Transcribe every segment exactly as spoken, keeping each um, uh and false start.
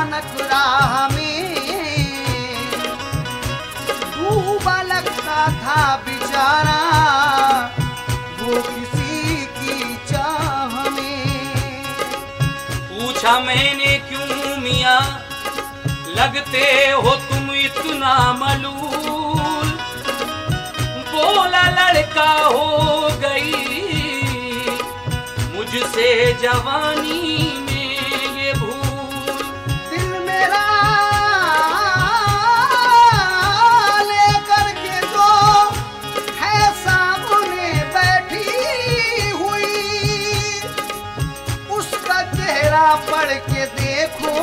भयानक राह में डूबा लगता था बेचारा वो किसी की चाह में। पूछा मैंने क्यों मियाँ लगते हो तुम इतना मलूल, बोला लड़का हो गई मुझसे जवानी में ये भूल। दिल मेरा लेकर के जो है सामने बैठी हुई, उसका चेहरा पढ़ के देखो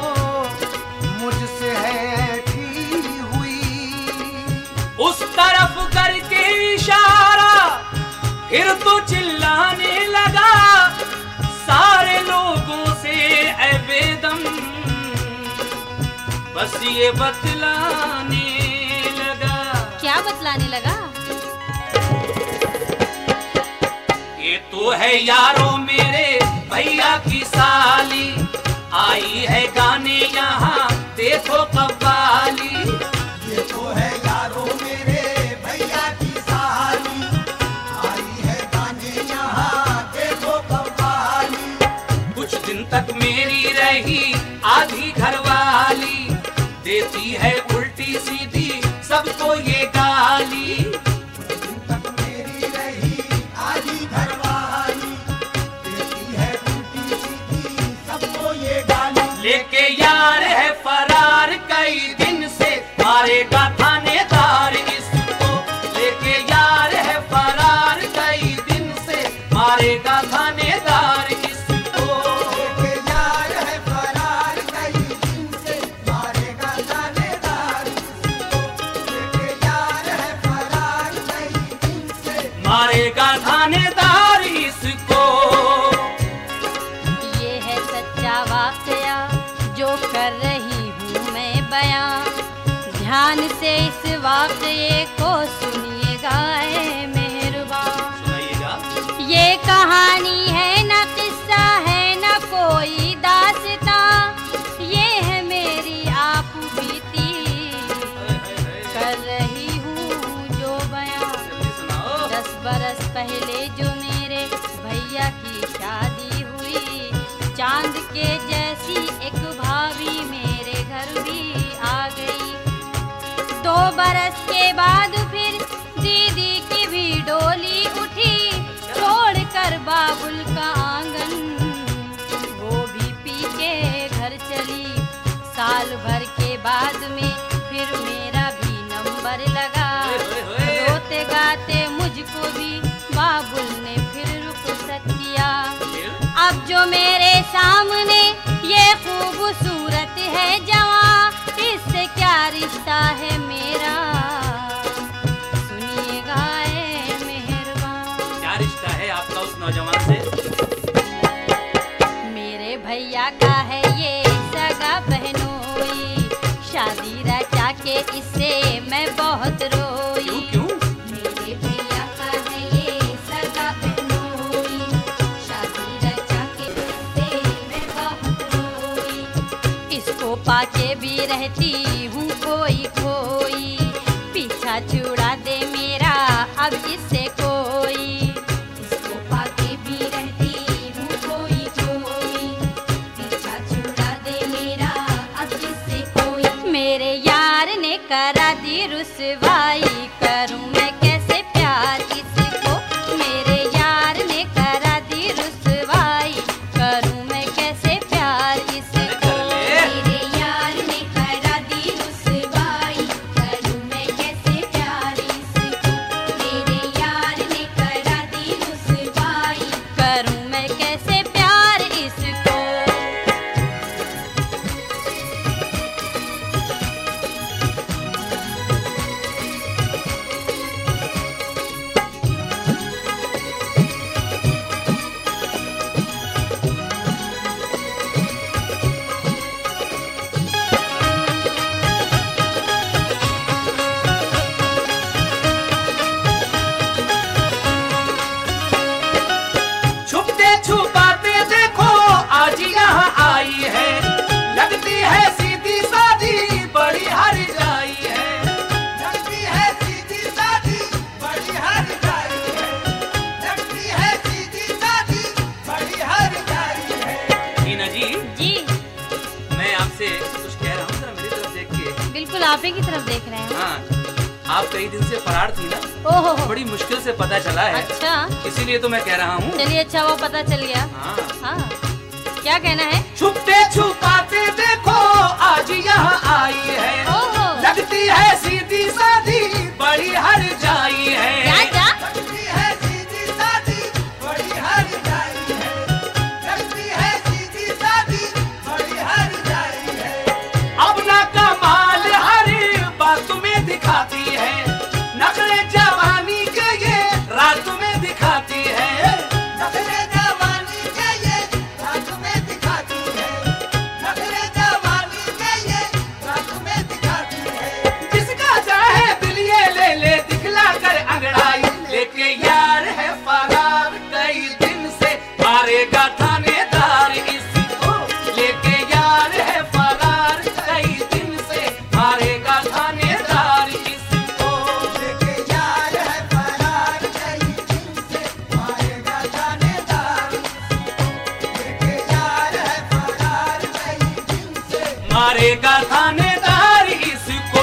मुझसे है ठी हुई। उस तरफ करके इशारा फिर तो चिल्लाने लगा सारे लोगों से, ऐ बेदम बस ये बतलाने लगा। क्या बतलाने लगा? ये तो है यारों मेरे भैया की साली, आई है गाने यहाँ देखो कव्वाली। ये तो है यारों मेरे भैया की साली, आई है गाने यहाँ देखो कव्वाली। कुछ दिन तक मेरी रही आधी घरवाली, देती है उल्टी सीधी सबको ये गाली। कुछ दिन तक मेरी रही आधी घरवाली, देती है उल्टी सीधी सबको ये गाली। लेके यार है फरार कई दिन से, मारेगा थानेदार इसको। लेके यार है फरार कई दिन से, मारेगा थानेदार इसको। लेके यार है फरार कई दिन से, मारेगा थानेदार इसको। लेके यार है फरार कई दिन से, मारेगा थानेदार इसको। ये है सच्चा वाकया जो कर रही हूँ मैं बयां, ध्यान से इस वाकये को सुनिएगा ऐ मेहरबान। सुनाइएगा। ये कहानी है न किस्सा है न कोई दास्तां, ये है मेरी आप बीती कर रही हूँ जो बयां। जल्दी सुनाओ। दस बरस पहले जो मेरे भैया की शादी हुई, चांद के जैसी एक भाभी मेरे घर भी आ गई। दो बरस के बाद फिर दीदी की भी डोली उठी, छोड़कर बाबुल का आंगन वो भी पी के घर चली। साल भर के बाद में फिर मेरा भी नंबर लगा, रोते गाते मुझको भी बाबुल ने फिर रुखसत किया। अब जो मेरे सामने ये खूबसूरत है जवां, इससे क्या रिश्ता है मेरा सुनिएगा ऐ मेहरबान। क्या रिश्ता है आपका उस नौजवान से? मेरे भैया का है ये सगा बहनोई, शादी रचा के इससे मैं बहुत रोई। क्यों क्यों? मेरे भैया का है ये सगा बहनोई, शादी रचा के इससे मैं बहुत रोई। इसको पाके भी रहती हूँ खोई खोई, पीछा छुड़ा दे मेरा अब इससे कोई। इसको पाके भी रहती हूँ खोई खोई, पीछा छुड़ा दे मेरा अब इससे कोई। मेरे यार ने करा दी रुसवाई, करूँ मैं कैसे प्यार इसको। मेरे यार ने करा दी रुसवाई, करूँ मैं कैसे प्यार इसको। मेरे यार ने करा दी रुसवाई, करूँ मैं कैसे प्यार इसको। मेरे यार ने करा दी रुसवाई, करूँ मैं कैसे प्यार इसको। आप ही की तरफ देख रहे हैं। हाँ, आप कई दिन से फरार थी ना, ओहो हो। बड़ी मुश्किल से पता चला है। अच्छा, इसीलिए तो मैं कह रहा हूँ। चलिए अच्छा वो पता चल गया। हाँ। हाँ, क्या कहना है? छुपते छुपाते देखो आज यहाँ आई है, ओहो। लगती है सीधी सादी बड़ी हर जाई है। क्या क्या? लगती है सीधी सादी बड़ी हर जाई है, लगती है सीधी सादी बड़ी हर जाई है। अब ना कमाल हर बात में दिखाती है, नखरे जवानी के ये रात में दिखाती है। नखरे जवानी के ये रात में दिखाती है, नखरे जवानी के ये रात में दिखाती है। जिसका चाहे दिल ये ले ले दिखला कर अंगड़ाई, लेके यार है फरार कई दिन से मारेगा थानेदार इसको। लेके यार है फरार कई दिन से मारेगा थानेदार इसको। लेके यार है फरार कई दिन से मारेगा थानेदार इसको। लेके यार है फरार कई दिन से मारेगा थानेदार इसको।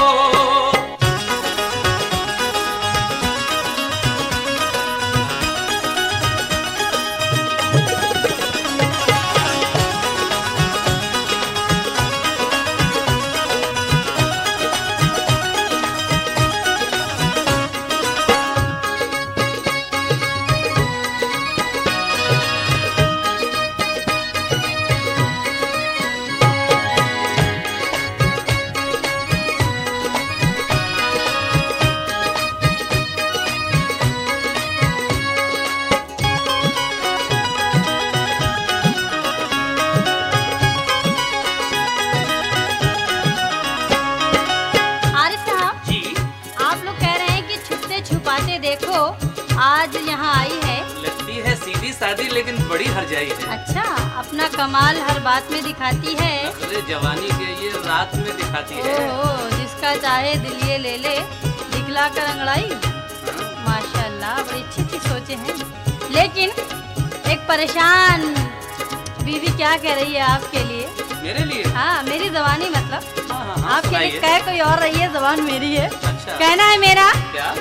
आरिफ साहब, जी, आप लोग कह रहे हैं कि छुपते छुपाते देखो आज यहाँ आई है। लगती है सीधी सादी लेकिन बड़ी हर जाई है। अच्छा, अपना कमाल हर बात में दिखाती है। नखरे जवानी के ये रात में दिखाती है। ओहो, जिसका चाहे दिल ये ले ले दिखला कर अंगड़ाई। माशाल्लाह, बड़ी अच्छी अच्छी सोचे हैं। लेकिन एक परेशान बीवी क्या कह रही है आपके लिए? मेरे लिए? हाँ, मेरी जबानी मतलब। हाँ, हाँ, हाँ, आपके लिए सुनाइए। कह कोई और रही है, जबान मेरी है। अच्छा। कहना है मेरा, क्या?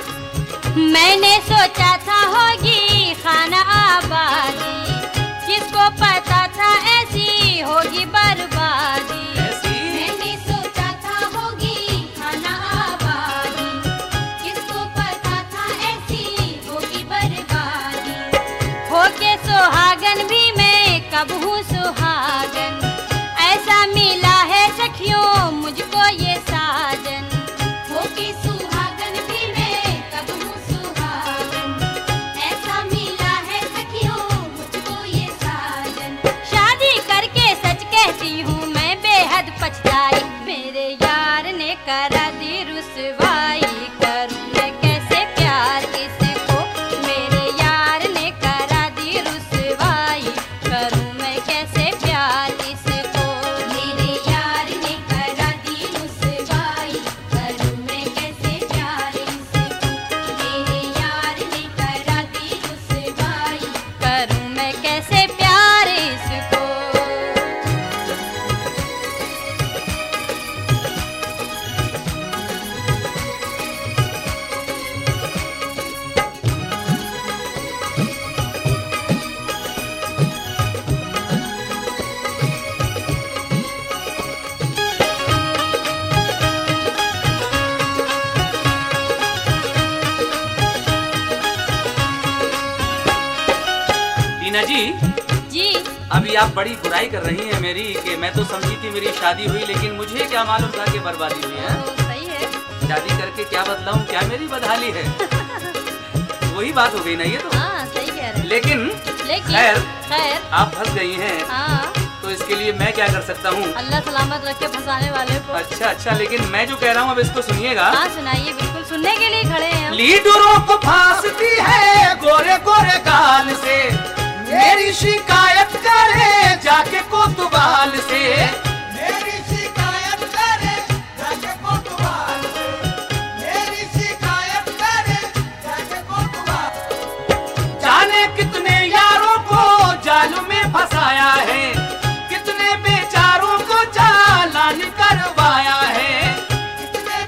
मैंने सोचा था होगी खाना आबादी, किसको पता था ऐसी होगी बर्बादी। ऐसी? मैंने सोचा था होगी खाना आबादी, किसको पता था ऐसी होगी बर्बादी। होके सुहागन भी मैं कब हूँ सुहागन, ऐसा मिला है सखियों मुझको ये साजन। होके सुहागन भी मैं कब हूँ सुहागन, ऐसा मिला है सखियों मुझको ये साजन। शादी करके सच कहती हूँ मैं बेहद पछताई, मेरे यार ने करा दी रुसवाई। करूँ मैं कैसे प्यार इसको, मेरे यार ने करा दी रुसवाई। करूँ मैं कैसे प्यार इसको, मेरे यार ने करा दी रुसवाई। करूँ मैं कैसे प्यार इसको, मेरे यार ने करा दी रुसवाई। करूँ मैं कैसे प्यार इसको। टीना जी, जी, अभी आप बड़ी बुराई कर रही हैं मेरी कि मैं तो समझी थी मेरी शादी हुई, लेकिन मुझे क्या मालूम था कि बर्बादी हुई है। तो सही है। शादी करके क्या बदलाऊं, क्या मेरी बदहाली है। वही बात हो गई ना ये तो। हाँ, सही कह रहे हैं। लेकिन लेकिन खैर, खैर, आप फंस गई हैं, हाँ, तो इसके लिए मैं क्या कर सकता हूँ? अल्लाह सलामत रखे फंसाने वाले को। अच्छा अच्छा, लेकिन मैं जो कह रहा हूँ अब इसको सुनिएगा। हाँ, सुनाइए, बिल्कुल सुनने के लिए खड़े हैं हम। लीडरों को फांसती है गोरे गोरे गाल से, मेरी शिकायत करे जाके कोतवाल से। मेरी शिकायत करे जाके कोतवाल से, मेरी शिकायत करे जाके कोतवाल। जाने कितने यारों को जाल में फंसाया है, कितने बेचारों को चालान करवाया है। कितने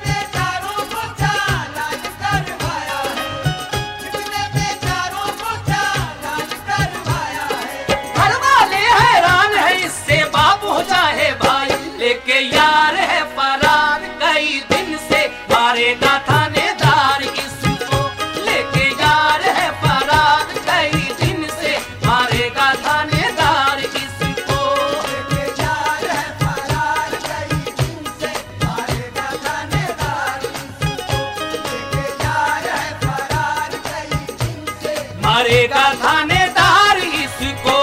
मारेगा थानेदार इसको।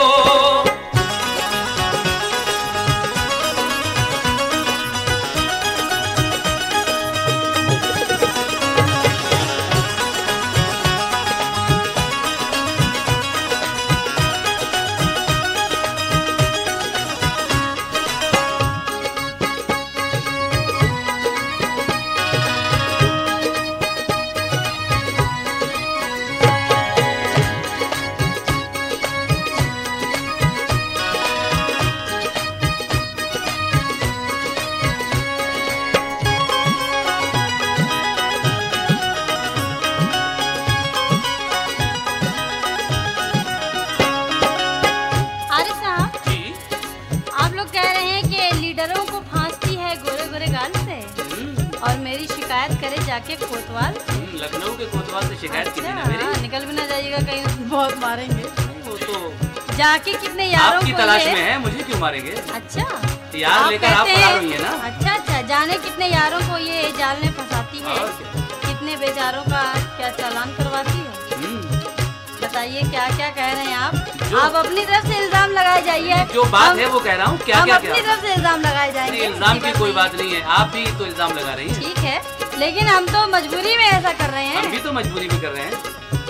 आरिफ साहब, जी। आप लोग कह रहे हैं कि लीडरों को फांसती है गोरे गोरे गाल से, हम्म, और मेरी शिकायत करे जाके कोतवाल से। हम्म, लखनऊ के कोतवाल से शिकायत की थी ना मेरी। हाँ, निकल भी ना जाइएगा कहीं, बहुत मारेंगे। वो तो जाके कितने यारों आपकी को तलाश ये- में है, मुझे क्यों मारेंगे? अच्छा, यार आप लेकर आप कहते फरार हैं- हुई है ना। अच्छा अच्छा, जाने कितने यारों को ये जाल में फंसाती है, और क्या? कितने बेचारों का क्या चालान करवाती है। हम्म, बताइए क्या क्या कह रहे हैं आप जो- आप अपनी तरफ से इल्जाम लगाए जाइए। जो बात हम- है वो कह रहा हूँ। क्या हम क्या अपनी क्या तरफ से इल्जाम लगाए जाएंगे। नहीं, इल्जाम ऐसी की बात कोई नहीं बात नहीं है, आप भी तो इल्जाम लगा रही है। हैं। ठीक है, लेकिन हम तो मजबूरी में ऐसा कर रहे हम हैं। भी तो मजबूरी में कर रहे हैं।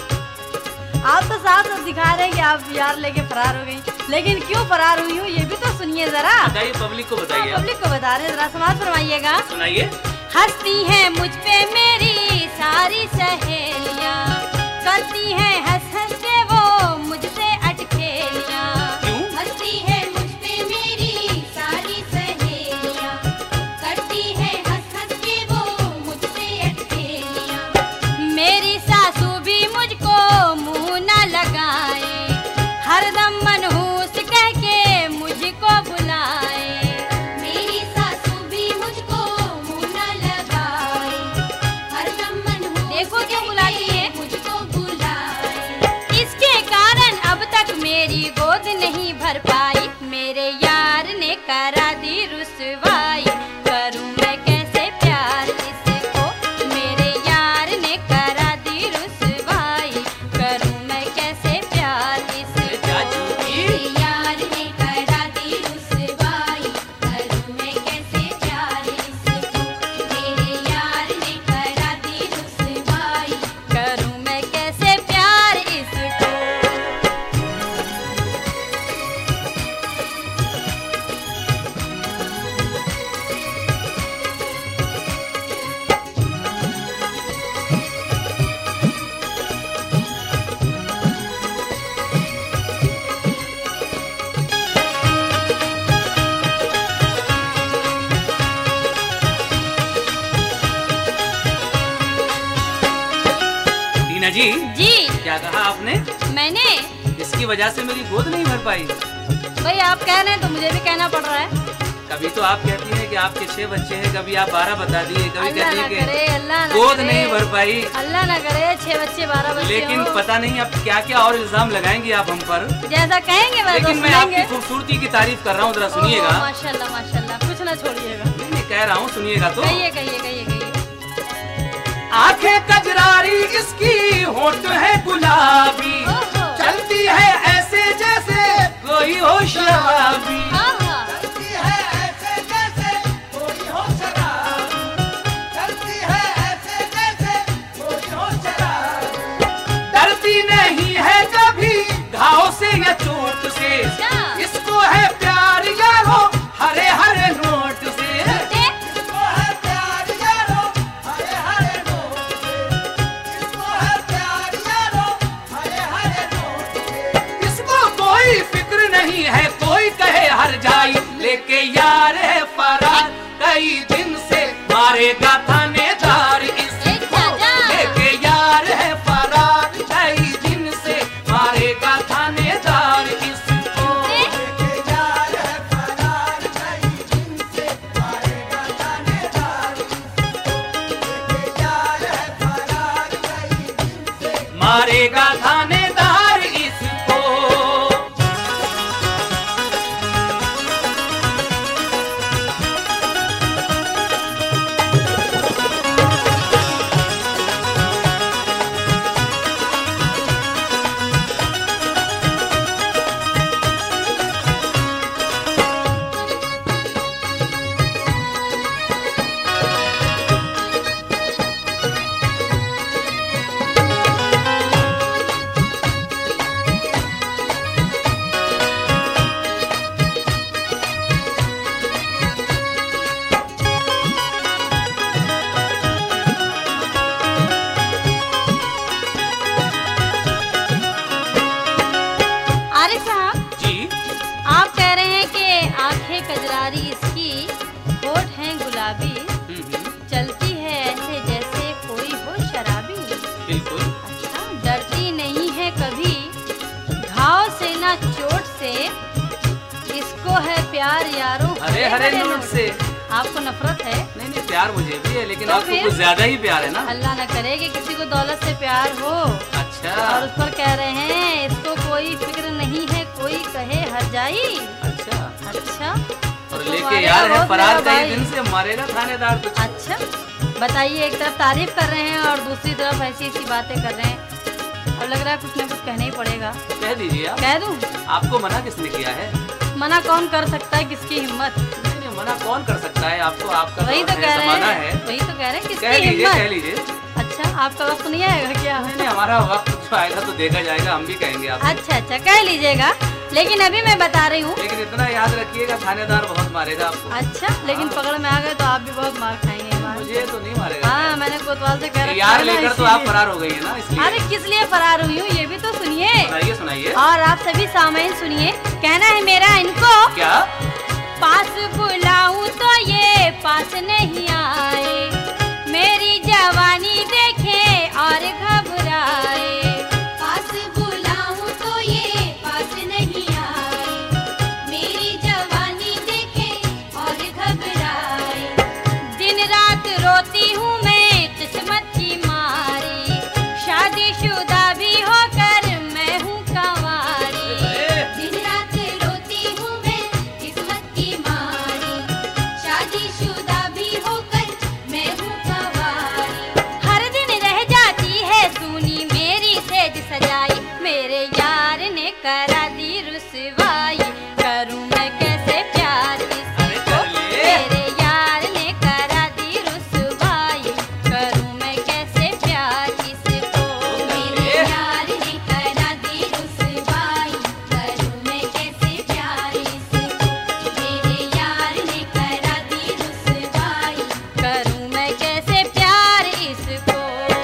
आप तो साफ साफ दिखा रहे हैं कि आप यार लेके फरार हो गई, लेकिन क्यों फरार हुई हूँ ये भी तो सुनिए जरा। बताइए, पब्लिक को बताइए आप। पब्लिक को बता रहे हैं, जरा समाज फरमाइएगा। सुनाइए। हंसती हैं मुझ पे मेरी सारी सहेलियां, करती हैं हंस हंस के वो मुझसे अटखेलियां। क्यों? हंसती है मुझ पे मेरी सारी सहेलियां, करती हैं हंस हंस के वो मुझसे अटखेलियां। मेरी सासू भी मुझको मुंह न लगाए, हरदम मनहूस कह के मुझको बुलाए। मेरी सासू भी मुझको मुंह न लगाए, हरदम मनहूस देखो क्या बुलाती है, मुझको बुलाए। इसके कारण अब तक मेरी गोद नहीं भर पाई, मेरे यार ने करा दी रुसवाई। करूं मैं कैसे प्यार इसको, मेरे यार ने करा दी रुसवाई। करूं मैं कैसे प्यार इसको, मेरे यार ने करा दी रुसवाई। करूं मैं कैसे प्यार इसको, मेरे यार ने करा दी रुसवाई। करूं मैं कैसे प्यार इसको। टीना जी, जी, क्या कहा आपने? मैंने इसकी वजह से मेरी गोद नहीं भर पाई। भाई आप कह रहे हैं तो मुझे भी कहना पड़ रहा है। कभी तो आप कहती हैं कि आपके छह बच्चे हैं, कभी आप बारह बता दिए, कभी अल्लाह कहती ना हैं करे, कि अल्लाह ना गोद करे, नहीं भर पाई। अल्लाह ना करे छह बच्चे बारह बच्चे लेकिन हो। पता नहीं अब क्या क्या और इल्जाम लगाएंगी आप हम पर। जैसा कहेंगे वैसा लेकिन मैं सुनेंगे। आपकी खूबसूरती की तारीफ कर रहा हूँ, जरा ओहो, सुनिएगा। माशाल्लाह माशाल्लाह, कुछ ना छोड़िएगा। नहीं, नहीं, कह रहा हूँ, सुनिएगा तो। कहिए कहिए कहिए कहिए। आंखें कजरारी इसकी, होठ है गुलाबी, ओहो। चलती है ऐसे जैसे कोई हो शराबी। आहा, चलती है ऐसे जैसे कोई हो शराब, चलती है ऐसे जैसे कोई हो शराब। डरती नहीं है कभी घाव से या चोट से, क्या? इसको है प्यार यारो हरे हरे नोट से। देख, इसको है प्यार यारो हरे हरे नोट से, इसको है प्यार यारो हरे हरे नोट से। इसको कोई फिक्र नहीं है, कोई कहे हर जाई, लेके यार है फरार कई दिन से, मारेगा थानेदार एक इसको। चाचा। लेके यार है फरार कई दिन से, मारेगा थानेदार इसको। देख, लेके यार है फरार कई दिन से, मारेगा थानेदार इसको। लेके यार है फरार कई दिन से, मारेगा थानेदार इसको। होठ हैं गुलाबी, हम्म, हम्म, चलती है ऐसे जैसे कोई हो शराबी। बिल्कुल। अच्छा, डरती नहीं है कभी घाव से ना चोट से, इसको है प्यार यारों हरे हरे नोट से। आपको नफरत है? नहीं नहीं, प्यार मुझे भी है, लेकिन तो आपको फिर? कुछ ज्यादा ही प्यार है ना। अल्लाह न करे कि किसी को दौलत से प्यार हो अच्छा और उस पर कह रहे हैं इसको कोई फिक्र नहीं है कोई कहे हर जाई। अच्छा। अच्छा, और तो लेके मारेगा यार है बहुत फरार मेरा कई भाई। दिन से, मारेगा थानेदार तुझे। अच्छा, बताइए, एक तरफ तारीफ कर रहे हैं और दूसरी तरफ ऐसी ऐसी बातें कर रहे हैं। अब लग रहा है कुछ ना कुछ कहना ही पड़ेगा। कह दीजिए आप। कह दूं? आपको मना किसने किया है? मना कौन कर सकता है, किसकी हिम्मत। नहीं नहीं, मना कौन कर सकता है आपको? आपका वही तो तो कह रहे जमाना हैं, है। वही तो कह रहे हैं, कह किसकी लीजिए, कह हिम्मत। लीजिए। अच्छा, आपका वक्त नहीं आएगा क्या? नहीं नहीं, हमारा वक्त जो आएगा तो देखा जाएगा, हम भी कहेंगे आपको। अच्छा अच्छा, कह लीजिएगा, लेकिन अभी मैं बता रही हूँ। लेकिन इतना याद रखिएगा, थानेदार बहुत मारेगा आपको। अच्छा, लेकिन हाँ। पकड़ में आ गए तो आप भी बहुत मार खाएंगे मार। मुझे तो नहीं मारेगा। हाँ, मैंने कोतवाल से कह रखा यार है ना, लेकर तो इसीलिए। आप फरार हो गई है ना, इसलिए। अरे किस लिए फरार हुई हूँ ये भी तो सुनिए। सुनाइए सुनाइए। और आप सभी सामाइन सुनिए। कहना है मेरा इनको, क्या? पास बुलाऊं तो ये पास नहीं आए, मेरी जवानी देखे और घबराए। पास बुलाऊं तो ये पास नहीं आए, मेरी जवानी देखे और घबराए। दिन रात रोती हूँ मैं किस्मत की मारी, शादीशुदा भी होकर मैं हूँ कंवारी। दिन रात रोती हूँ मैं किस्मत की मारी, शादीशुदा भी होकर मैं हूँ कंवारी। हर दिन रह जाती है सूनी मेरी सेज सजाई, मेरे यार ने करा दी रुसवाई, करूँ मैं कैसे प्यार अरे इसको। कर ले। मेरे यार ने करा दी रुसवाई, करूँ मैं कैसे प्यार इसको। मेरे यार ने करा दी रुसवाई, करूँ मैं कैसे प्यार इसको। मेरे यार ने करा दी रुसवाई, करूँ मैं कैसे प्यार इसको।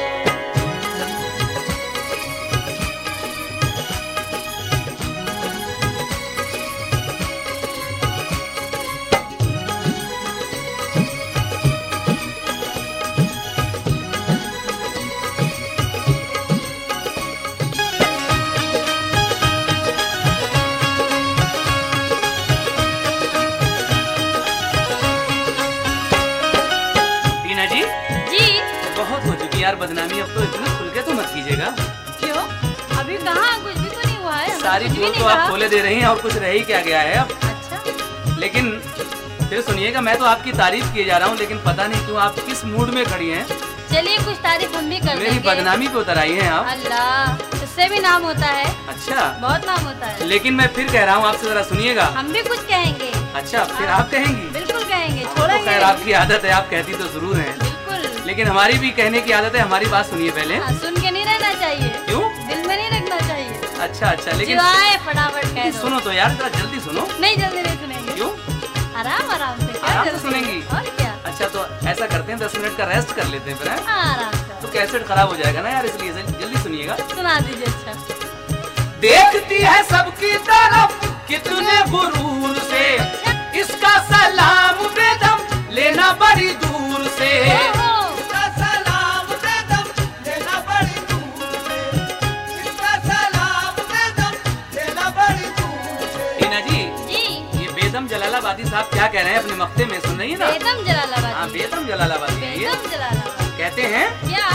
टीना जी, जी, बहुत हो चुकी यार बदनामी, अब तो इतना खुल के तो मत कीजिएगा। क्यों? अभी कहाँ, कुछ भी तो नहीं हुआ है। हमने सारी कुछ भी पोल नहीं तो आप कहा। खोले दे रही हैं और कुछ रह ही क्या गया है अब। अच्छा, लेकिन फिर सुनिएगा, मैं तो आपकी तारीफ किए जा रहा हूँ, लेकिन पता नहीं क्यों आप किस मूड में खड़ी हैं। चलिए कुछ तारीफ हम भी कर मेरी देंगे। बदनामी पे उतर आई हैं आप। अल्लाह, इससे भी नाम होता है, अच्छा, बहुत नाम होता है। लेकिन मैं फिर कह रहा हूँ आपसे, जरा सुनिएगा। हम भी कुछ कहेंगे। अच्छा, फिर आप कहेंगी? बिल्कुल कहेंगे, तो छोड़ेंगे खैर नहीं। आपकी आदत है, आप कहती तो जरूर हैं, बिल्कुल। लेकिन हमारी भी कहने की आदत है। हमारी बात सुनिए पहले। हाँ, सुन के नहीं रहना चाहिए, क्यों? दिल में नहीं रखना चाहिए। अच्छा अच्छा, लेकिन जो आए फटाफट कह दो। सुनो तो यार, जरा जल्दी सुनो। नहीं, जल्दी नहीं सुनेंगे। क्यों? आराम आराम से, क्या आराम से जल्दी? सुनेंगी? और क्या। अच्छा, तो ऐसा करते हैं, दस मिनट का रेस्ट कर लेते हैं फिर, हैं? हाँ, आराम से तो कैसेट खराब हो जाएगा ना यार, इसलिए जल- जल्दी सुनिएगा। सुना दीजिए। अच्छा, देखती है सबकी तरफ कितने गुरूर से, इसका सलाम बेदम लेना बड़ी दूर से। ओहो, इसका सलाम बेदम लेना बड़ी दूर से, इसका सलाम बेदम लेना बड़ी दूर से। टीना जी, जी, ये बेदम जलालाबादी साहब क्या कह रहे हैं अपने मक्ते में, सुन रही है ना? बेदम जलालाबादी। हाँ, बेदम जलालाबादी है ये। बेदम जलालाबादी कहते हैं, क्या?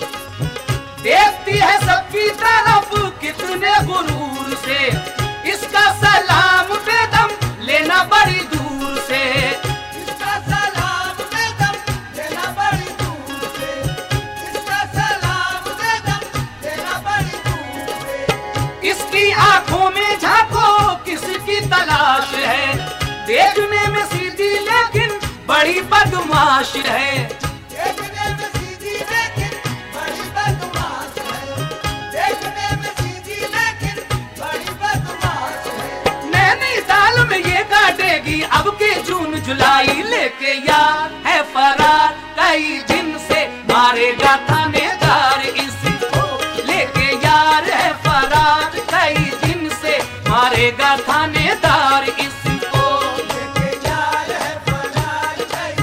देखती है सबकी तरफ कितने गुरूर से, इसका सलाम बेदम लेना बड़ी दूर से। इसका सलाम बेदम लेना बड़ी दूर से, इसका सलाम बेदम लेना बड़ी दूर से। इसकी आंखों में झांको किसकी तलाश है, देखने में सीधी लेकिन बड़ी बदमाश है। देखने में सीधी लेकिन बड़ी बदमाश है, देखने में सीधी लेकिन बड़ी बदमाश है। नैनीताल में ये काटेगी अब की जून जुलाई, लेके यार है फरार कई दिन से, मारेगा थानेदार इसको। लेके यार है फरार कई दिन से, मारेगा थानेदार इसको। लेके यार है फरार कई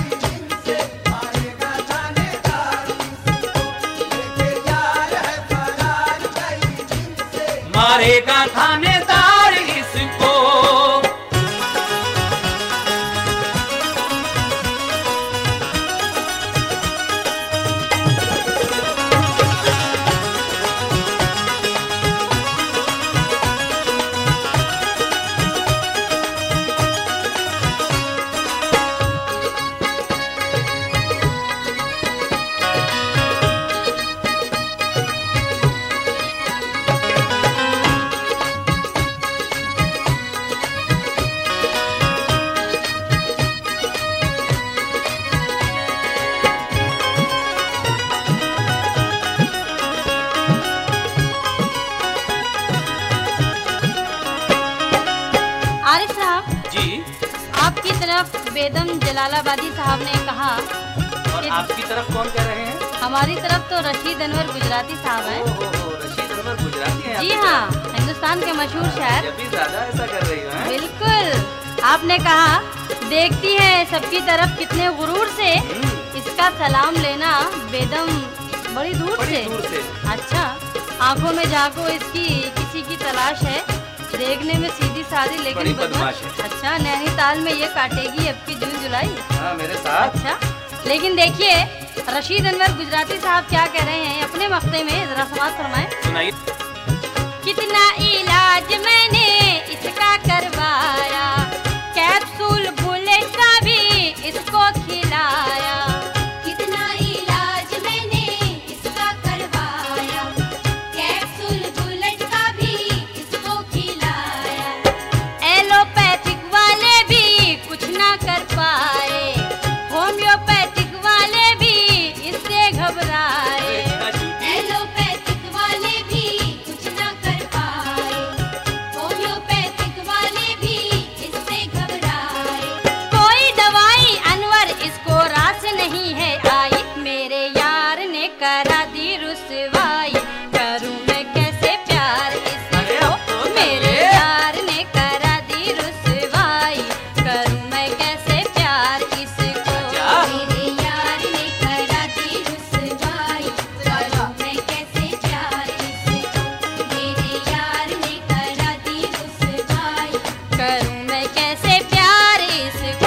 बेदम जलालाबादी साहब ने कहा। और आपकी तरफ कौन कह रहे हैं? हमारी तरफ तो रशीद अनवर गुजराती साहब हैं। ओ, ओ, ओ, रशीद अनवर गुजराती हैं? जी हाँ, हिंदुस्तान के मशहूर शायर। जब भी ज्यादा ऐसा कर रही हो। बिल्कुल। आपने कहा देखती है सबकी तरफ कितने गुरूर से, इसका सलाम लेना बेदम बड़ी दूर बड़ी से। दूर से। अच्छा, आंखों में झांको इसकी किसी की तलाश है, देखने में सीधी सादी बड़ी लेकिन बदमाश है। अच्छा, नैनीताल में ये काटेगी अब की जून जुलाई। हाँ, मेरे साथ। अच्छा, लेकिन देखिए रशीद अनवर गुजराती साहब क्या कह रहे हैं अपने मक्ते में, जरा समाज फरमाएं। सुनाइए। कितना इलाज मैंने इसका करवाया, कैप्सूल बुलेट का भी इसको खिलाया। कितना इलाज मैंने इसका करवाया, कैप्सूल बुलेट का भी इसको खिलाया। एलोपैथिक वाले भी कुछ ना कर पाए, होम्योपैथिक वाले भी इससे घबराए। एलोपैथिक वाले भी कुछ ना कर पाए, होम्योपैथिक वाले भी इससे घबराए। कोई दवाई अनवर इसको रास नहीं है आई, मेरे यार ने करा दी रुसवाई, करूं मैं कैसे प्यार अरे इसको। अब तो मेरे चलिए। यार ने करा दी रुसवाई, करूं मैं कैसे प्यार इसको। क्या? मेरे यार ने करा दी रुसवाई, करूं मैं कैसे प्यार इसको। मेरे यार ने करा दी रुसवाई। करूं मैं कैसे प्यार इसको।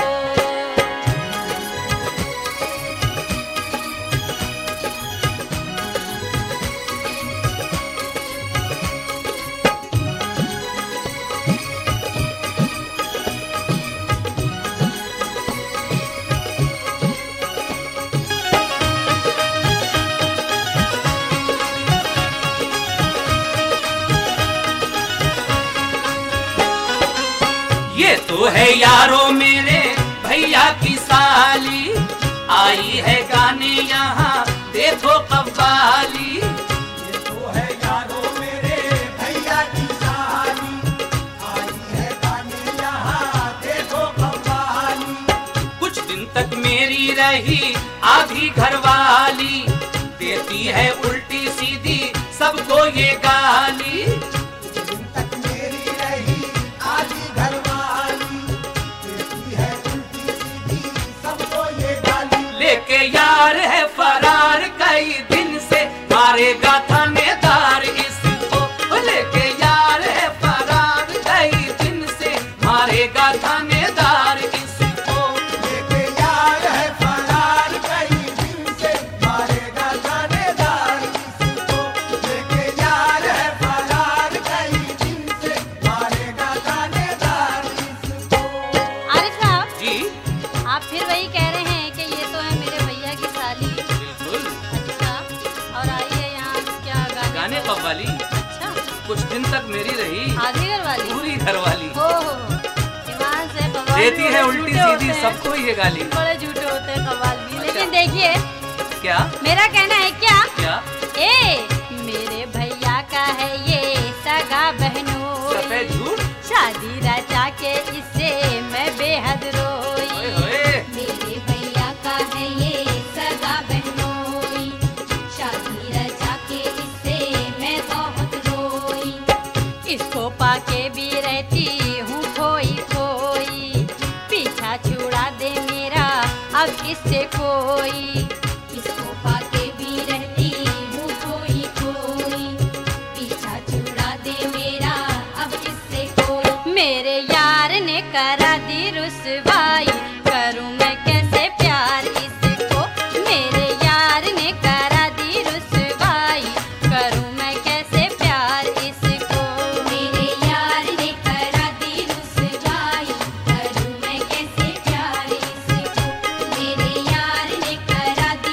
ये तो है यारो मेरे भैया की साली, आई है गाने यहाँ देखो कव्वाली। ये तो है यारो मेरे भैया की साली, आई है गाने यहाँ देखो कव्वाली। कुछ दिन तक मेरी रही आधी घरवाली, देती है उल्टी सीधी सबको ये गाली। दिन तक मेरी रही आधी घरवाली, देती है उल्टी सीधी सबको ये गाली। लेके यार है फरार कई दिन से, मारेगा थानेदार इसको। लेके यार है फरार कई दिन से, मारेगा थानेदार इसको। लेके यार है फरार कई दिन से, मारेगा थानेदार इसको। लेके यार है फरार कई दिन से, मारेगा थानेदार इसको। आरिफ साहब, जी आप फिर वही कह रहे हैं कि ये तो है मेरे भैया की साली। बिल्कुल। अच्छा, और आई है यहाँ क्या गाने गाने को? कव्वाली। अच्छा, कुछ दिन तक मेरी रही आधी घर वाली। पूरी घरवाली, हो हो हो। ईमान से कव्वाल देती भी है बड़े उल्टी झूठे होते सीधी हैं। सबको ये गाली। बड़े झूठे होते हैं कव्वाल भी। अच्छा। लेकिन देखिए क्या मेरा कहना है क्या, क्या ए मेरे भैया का है ये सगा बहनों, सफेद झूठ। शादी रचा के इससे मैं बेहद रोई। ओए होए। मेरे भैया का है ये सगा बहनोई, शादी रचा के इससे मैं बहुत रोई। इसको पाके भी रहती हूँ खोई खोई, पीछा छुड़ा दे मेरा अब इससे कोई। इसको पाके भी रहती हूँ कोई कोई, पीछा छुड़ा दे मेरा अब किससे कोई। मेरे यार ने करा दी रुसवाई, करूं मैं कैसे प्यार इसको। मेरे यार ने करा दी रुसवाई, करूं मैं कैसे प्यार इसको। मेरे यार ने करा दी रुसवाई, करूँ मैं कैसे प्यार इसको। मेरे यार ने करा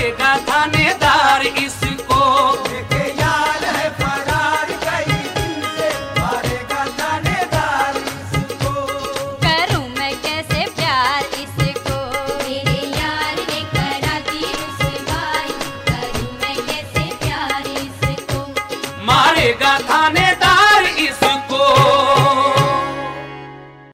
मारेगा थानेदार इसको। लेके यार है फरार कई दिन से, मारेगा थानेदार इसको। करूं मैं कैसे प्यार इसको, मेरे यार ने करा दी रुसवाई, करूं मैं कैसे प्यार इसको। मारेगा थाने